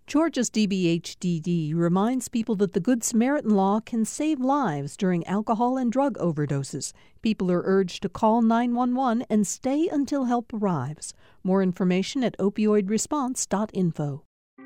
Georgia's DBHDD reminds people that the Good Samaritan law can save lives during alcohol and drug overdoses. People are urged to call 911 and stay until help arrives. More information at opioidresponse.info.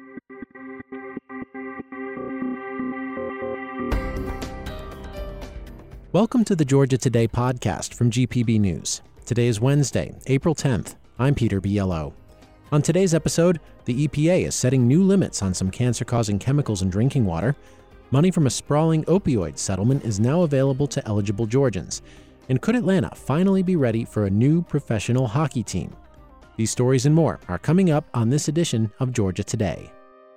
Welcome to the Georgia Today podcast from GPB News. Today is Wednesday, April 10th. I'm Peter Biello. On today's episode, the EPA is setting new limits on some cancer-causing chemicals in drinking water. Money from a sprawling opioid settlement is now available to eligible Georgians. And could Atlanta finally be ready for a new professional hockey team? These stories and more are coming up on this edition of Georgia Today.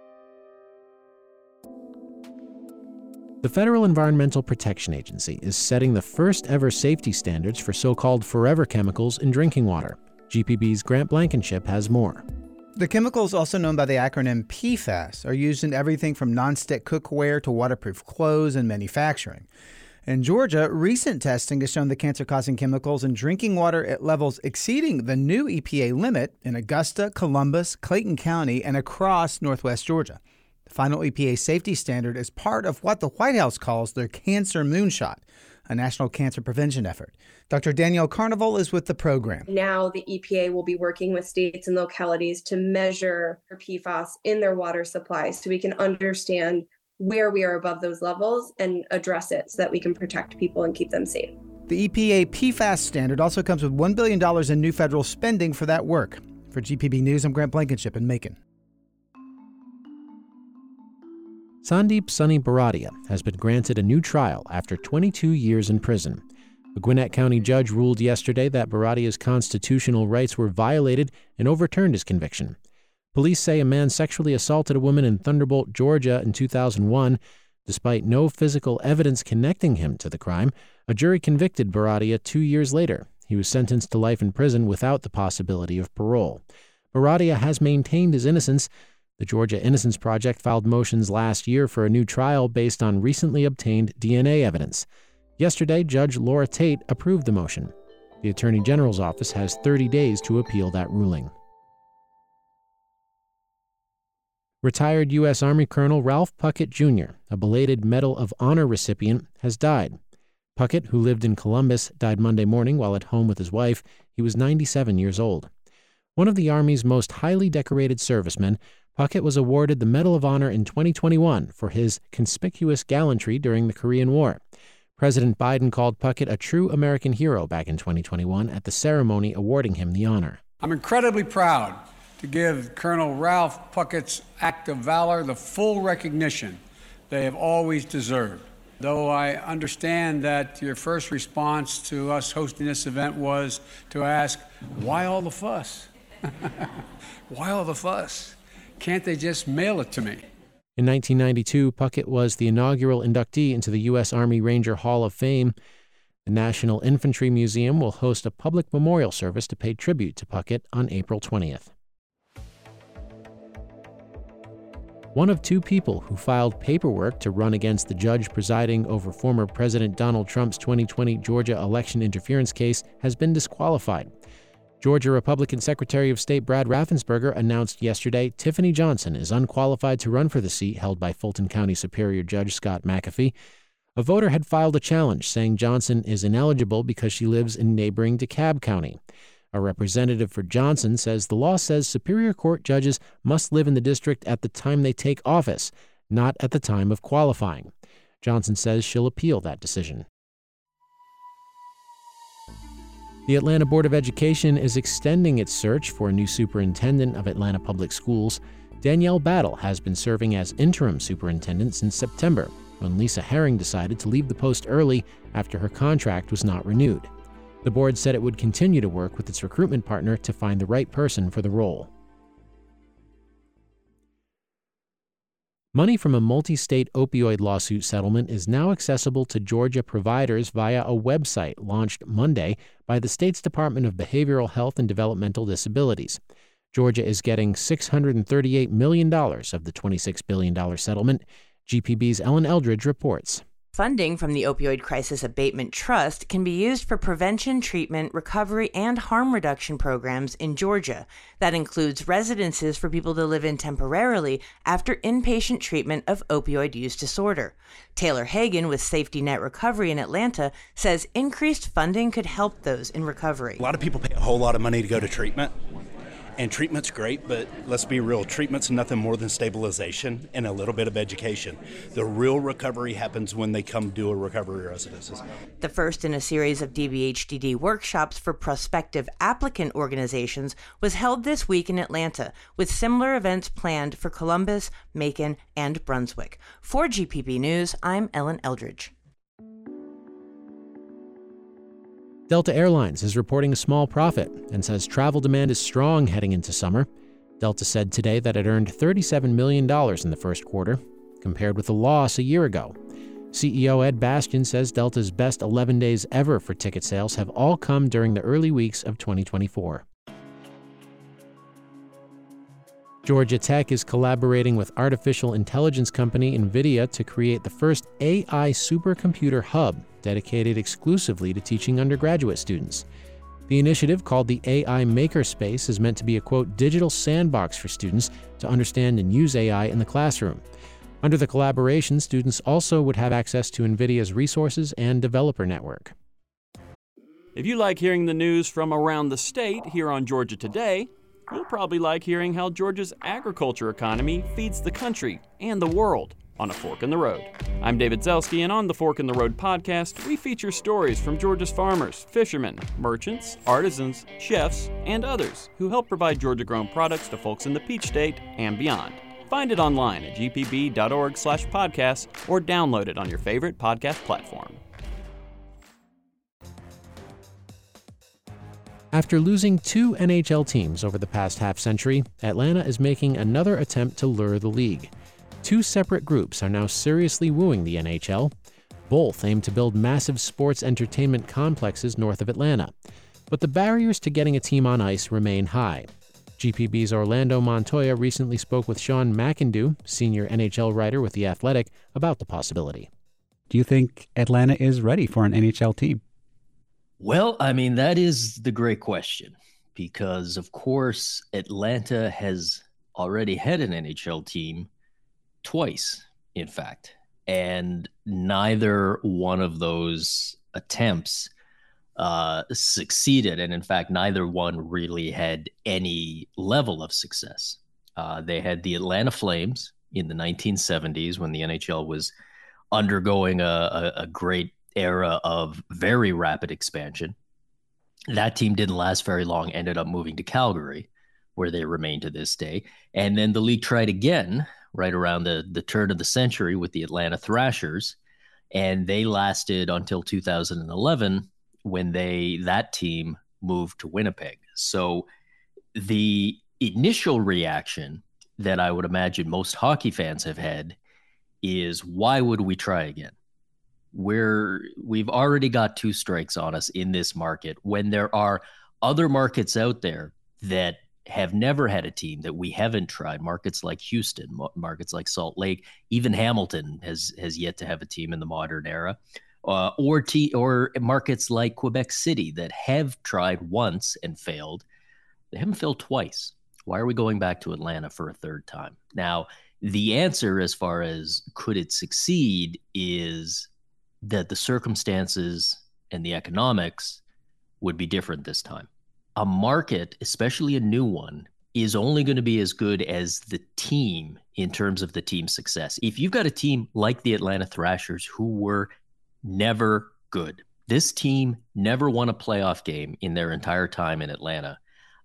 The Federal Environmental Protection Agency is setting the first ever safety standards for so-called forever chemicals in drinking water. GPB's Grant Blankenship has more. The chemicals, also known by the acronym PFAS, are used in everything from nonstick cookware to waterproof clothes and manufacturing. In Georgia, recent testing has shown the cancer-causing chemicals in drinking water at levels exceeding the new EPA limit in Augusta, Columbus, Clayton County, and across northwest Georgia. The final EPA safety standard is part of what the White House calls their Cancer Moonshot, a national cancer prevention effort. Dr. Danielle Carnival is with the program. Now the EPA will be working with states and localities to measure for PFAS in their water supplies so we can understand where we are above those levels and address it so that we can protect people and keep them safe. The EPA PFAS standard also comes with $1 billion in new federal spending for that work. For GPB News, I'm Grant Blankenship in Macon. Sandeep Sunny Baradia has been granted a new trial after 22 years in prison. A Gwinnett County judge ruled yesterday that Baradia's constitutional rights were violated and overturned his conviction. Police say a man sexually assaulted a woman in Thunderbolt, Georgia in 2001. Despite no physical evidence connecting him to the crime, a jury convicted Baradia 2 years later. He was sentenced to life in prison without the possibility of parole. Baradia has maintained his innocence. The Georgia Innocence Project filed motions last year for a new trial based on recently obtained DNA evidence. Yesterday, Judge Laura Tate approved the motion. The Attorney General's office has 30 days to appeal that ruling. Retired U.S. Army Colonel Ralph Puckett, Jr., a belated Medal of Honor recipient, has died. Puckett, who lived in Columbus, died Monday morning while at home with his wife. He was 97 years old. One of the Army's most highly decorated servicemen, Puckett was awarded the Medal of Honor in 2021 for his conspicuous gallantry during the Korean War. President Biden called Puckett a true American hero back in 2021 at the ceremony awarding him the honor. I'm incredibly proud to give Colonel Ralph Puckett's act of valor the full recognition they have always deserved. Though I understand that your first response to us hosting this event was to ask, why all the fuss? Why all the fuss? Can't they just mail it to me? In 1992, Puckett was the inaugural inductee into the U.S. Army Ranger Hall of Fame. The National Infantry Museum will host a public memorial service to pay tribute to Puckett on April 20th. One of two people who filed paperwork to run against the judge presiding over former President Donald Trump's 2020 Georgia election interference case has been disqualified. Georgia Republican Secretary of State Brad Raffensperger announced yesterday Tiffany Johnson is unqualified to run for the seat held by Fulton County Superior Judge Scott McAfee. A voter had filed a challenge saying Johnson is ineligible because she lives in neighboring DeKalb County. A representative for Johnson says the law says Superior Court judges must live in the district at the time they take office, not at the time of qualifying. Johnson says she'll appeal that decision. The Atlanta Board of Education is extending its search for a new superintendent of Atlanta Public Schools. Danielle Battle has been serving as interim superintendent since September, when Lisa Herring decided to leave the post early after her contract was not renewed. The board said it would continue to work with its recruitment partner to find the right person for the role. Money from a multi-state opioid lawsuit settlement is now accessible to Georgia providers via a website launched Monday by the state's Department of Behavioral Health and Developmental Disabilities. Georgia is getting $638 million of the $26 billion settlement. GPB's Ellen Eldridge reports. Funding from the Opioid Crisis Abatement Trust can be used for prevention, treatment, recovery, and harm reduction programs in Georgia. That includes residences for people to live in temporarily after inpatient treatment of opioid use disorder. Taylor Hagan with Safety Net Recovery in Atlanta says increased funding could help those in recovery. A lot of people pay a whole lot of money to go to treatment. And treatment's great, but let's be real, treatment's nothing more than stabilization and a little bit of education. The real recovery happens when they come do a recovery residences. The first in a series of DBHDD workshops for prospective applicant organizations was held this week in Atlanta, with similar events planned for Columbus, Macon, and Brunswick. For GPB News, I'm Ellen Eldridge. Delta Airlines is reporting a small profit and says travel demand is strong heading into summer. Delta said today that it earned $37 million in the first quarter, compared with a loss a year ago. CEO Ed Bastian says Delta's best 11 days ever for ticket sales have all come during the early weeks of 2024. Georgia Tech is collaborating with artificial intelligence company NVIDIA to create the first AI supercomputer hub dedicated exclusively to teaching undergraduate students. The initiative, called the AI Makerspace, is meant to be a, quote, digital sandbox for students to understand and use AI in the classroom. Under the collaboration, students also would have access to NVIDIA's resources and developer network. If you like hearing the news from around the state here on Georgia Today, you'll probably like hearing how Georgia's agriculture economy feeds the country and the world on A Fork in the Road. I'm David Zelski, and on the Fork in the Road podcast, we feature stories from Georgia's farmers, fishermen, merchants, artisans, chefs, and others who help provide Georgia-grown products to folks in the Peach State and beyond. Find it online at gpb.org/podcasts or download it on your favorite podcast platform. After losing 2 NHL teams over the past half-century, Atlanta is making another attempt to lure the league. 2 separate groups are now seriously wooing the NHL. Both aim to build massive sports entertainment complexes north of Atlanta. But the barriers to getting a team on ice remain high. GPB's Orlando Montoya recently spoke with Sean McIndoe, senior NHL writer with The Athletic, about the possibility. Do you think Atlanta is ready for an NHL team? Well, I mean, that is the great question, because, of course, Atlanta has already had an NHL team twice, in fact, and neither one of those attempts succeeded. And in fact, neither one really had any level of success. They had the Atlanta Flames in the 1970s when the NHL was undergoing a great era of very rapid expansion. That team didn't last very long, ended up moving to Calgary, where they remain to this day. And then the league tried again right around the turn of the century with the Atlanta Thrashers, and they lasted until 2011 when that team moved to Winnipeg. So the initial reaction that I would imagine most hockey fans have had is, why would we try again? We've already got 2 strikes on us in this market when there are other markets out there that have never had a team that we haven't tried. Markets like Houston, markets like Salt Lake, even Hamilton has yet to have a team in the modern era, or markets like Quebec City that have tried once and failed. They haven't failed twice. Why are we going back to Atlanta for a third time? Now, the answer as far as could it succeed is that the circumstances and the economics would be different this time. A market, especially a new one, is only going to be as good as the team in terms of the team's success. If you've got a team like the Atlanta Thrashers who were never good, this team never won a playoff game in their entire time in Atlanta,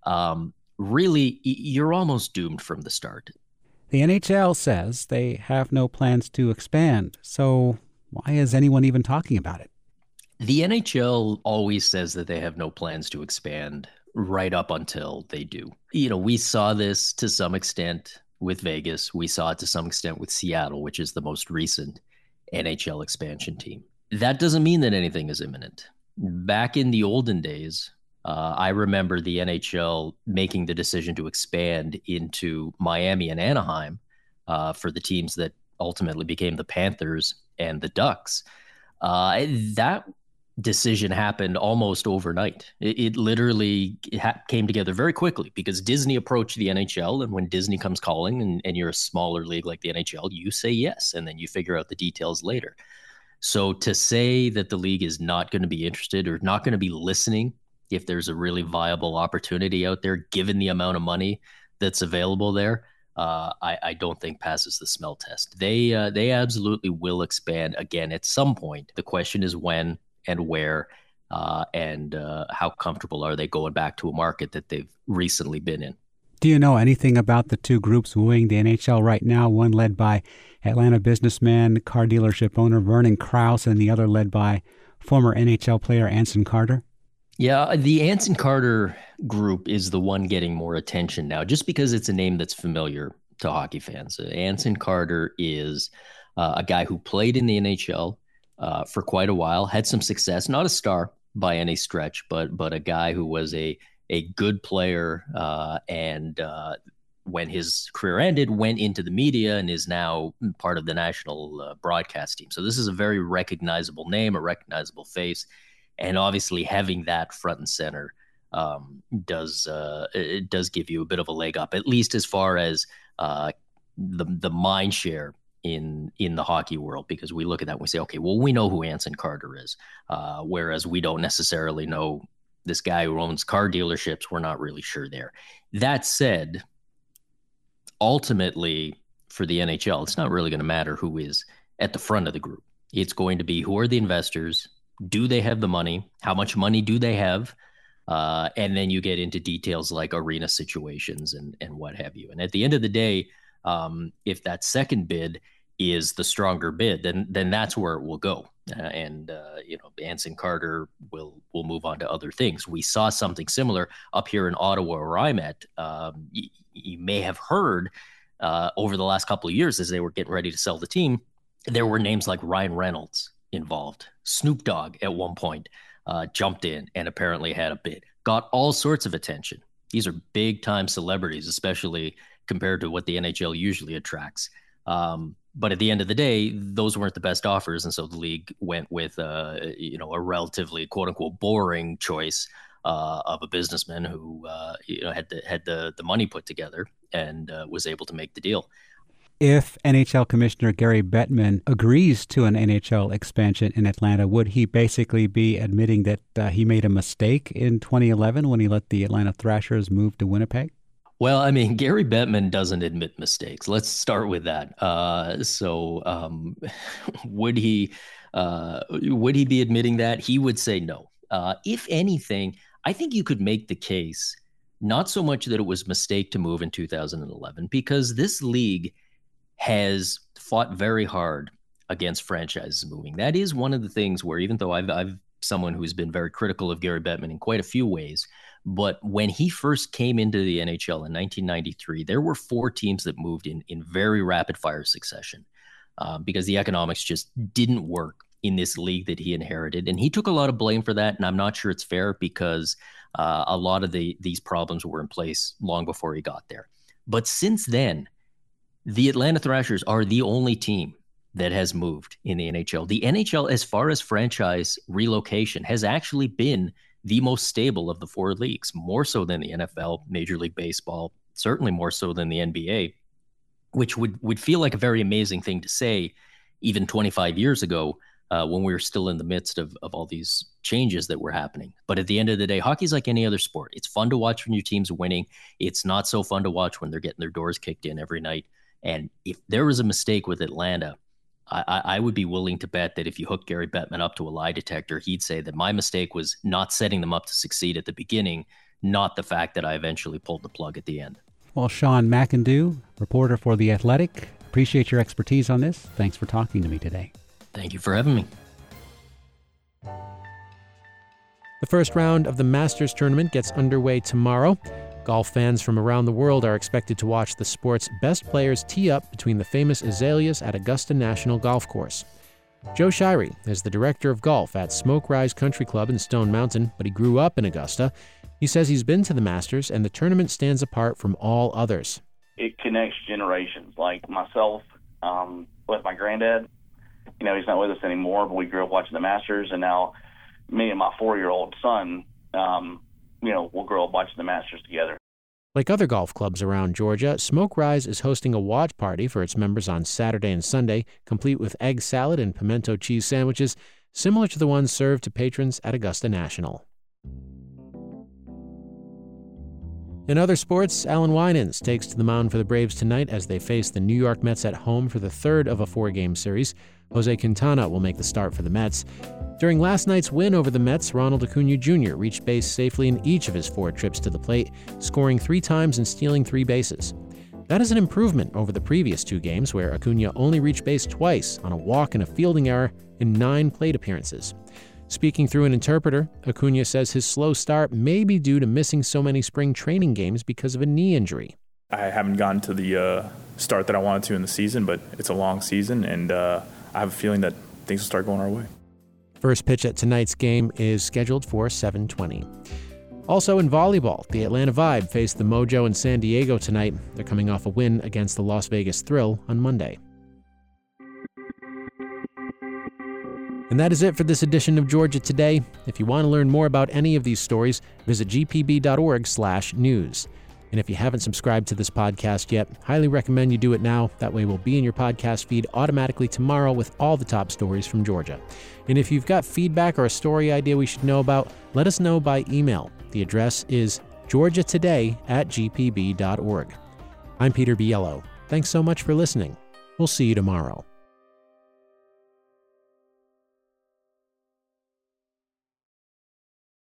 really, you're almost doomed from the start. The NHL says they have no plans to expand, so why is anyone even talking about it? The NHL always says that they have no plans to expand right up until they do. You know, we saw this to some extent with Vegas. We saw it to some extent with Seattle, which is the most recent NHL expansion team. That doesn't mean that anything is imminent. Back in the olden days, I remember the NHL making the decision to expand into Miami and Anaheim for the teams that ultimately became the Panthers and the Ducks. That decision happened almost overnight. It literally came together very quickly because Disney approached the NHL, and when Disney comes calling and you're a smaller league like the NHL, you say yes, and then you figure out the details later. So to say that the league is not going to be interested or not going to be listening if there's a really viable opportunity out there, given the amount of money that's available there, I don't think passes the smell test. They absolutely will expand again at some point. The question is when and where, and how comfortable are they going back to a market that they've recently been in. Do you know anything about the two groups wooing the NHL right now, one led by Atlanta businessman, car dealership owner Vernon Krause, and the other led by former NHL player Anson Carter? Yeah, the Anson Carter group is the one getting more attention now, just because it's a name that's familiar to hockey fans. Anson Carter is a guy who played in the NHL for quite a while, had some success, not a star by any stretch, but a guy who was a good player, and when his career ended, went into the media and is now part of the national broadcast team. So this is a very recognizable name, a recognizable face, and obviously having that front and center does give you a bit of a leg up, at least as far as the mind share in the hockey world, because we look at that and we say, okay, well, we know who Anson Carter is, whereas we don't necessarily know this guy who owns car dealerships. We're not really sure there. That said, ultimately for the NHL, it's not really going to matter who is at the front of the group. It's going to be, who are the investors? Do they have the money? How much money do they have? And then you get into details like arena situations and what have you. And at the end of the day, if that second bid is the stronger bid, then that's where it will go. Anson Carter will move on to other things. We saw something similar up here in Ottawa, where I'm at. You may have heard over the last couple of years, as they were getting ready to sell the team, there were names like Ryan Reynolds involved. Snoop Dogg at one point jumped in and apparently had a bid. Got all sorts of attention. These are big time celebrities, especially compared to what the NHL usually attracts. But at the end of the day, those weren't the best offers, and so the league went with a relatively quote unquote boring choice of a businessman who had the money put together and was able to make the deal. If NHL Commissioner Gary Bettman agrees to an NHL expansion in Atlanta, would he basically be admitting that he made a mistake in 2011 when he let the Atlanta Thrashers move to Winnipeg? Well, I mean, Gary Bettman doesn't admit mistakes. Let's start with that. Would he be admitting that? He would say no. If anything, I think you could make the case, not so much that it was a mistake to move in 2011, because this league has fought very hard against franchises moving. That is one of the things where, even though I've someone who's been very critical of Gary Bettman in quite a few ways, but when he first came into the NHL in 1993, there were 4 teams that moved in very rapid fire succession because the economics just didn't work in this league that he inherited. And he took a lot of blame for that. And I'm not sure it's fair, because a lot of these problems were in place long before he got there. But since then, the Atlanta Thrashers are the only team that has moved in the NHL. The NHL, as far as franchise relocation, has actually been the most stable of the 4 leagues, more so than the NFL, Major League Baseball, certainly more so than the NBA, which would feel like a very amazing thing to say even 25 years ago when we were still in the midst of all these changes that were happening. But at the end of the day, hockey's like any other sport. It's fun to watch when your team's winning. It's not so fun to watch when they're getting their doors kicked in every night. And if there was a mistake with Atlanta, I would be willing to bet that if you hook Gary Bettman up to a lie detector, he'd say that my mistake was not setting them up to succeed at the beginning, not the fact that I eventually pulled the plug at the end. Well, Sean McIndoe, reporter for The Athletic, appreciate your expertise on this. Thanks for talking to me today. Thank you for having me. The first round of the Masters tournament gets underway tomorrow. Golf fans from around the world are expected to watch the sport's best players tee up between the famous azaleas at Augusta National Golf Course. Joe Shirey is the director of golf at Smoke Rise Country Club in Stone Mountain, but he grew up in Augusta. He says he's been to the Masters, and the tournament stands apart from all others. It connects generations, like myself with my granddad, he's not with us anymore, but we grew up watching the Masters, and now me and my 4-year-old son, we'll grow up watching the Masters together. Like other golf clubs around Georgia, Smoke Rise is hosting a watch party for its members on Saturday and Sunday, complete with egg salad and pimento cheese sandwiches, similar to the ones served to patrons at Augusta National. In other sports, Alan Winans takes to the mound for the Braves tonight as they face the New York Mets at home for the third of a 4-game series. Jose Quintana will make the start for the Mets. During last night's win over the Mets, Ronald Acuna Jr. reached base safely in each of his 4 trips to the plate, scoring 3 times and stealing 3 bases. That is an improvement over the previous 2 games, where Acuna only reached base twice on a walk and a fielding error in 9 plate appearances. Speaking through an interpreter, Acuna says his slow start may be due to missing so many spring training games because of a knee injury. I haven't gotten to the start that I wanted to in the season, but it's a long season, and I have a feeling that things will start going our way. First pitch at tonight's game is scheduled for 7:20. Also in volleyball, the Atlanta Vibe faced the Mojo in San Diego tonight. They're coming off a win against the Las Vegas Thrill on Monday. And that is it for this edition of Georgia Today. If you want to learn more about any of these stories, visit gpb.org/news. And if you haven't subscribed to this podcast yet, highly recommend you do it now. That way we'll be in your podcast feed automatically tomorrow with all the top stories from Georgia. And if you've got feedback or a story idea we should know about, let us know by email. The address is georgiatoday@gpb.org. I'm Peter Biello. Thanks so much for listening. We'll see you tomorrow.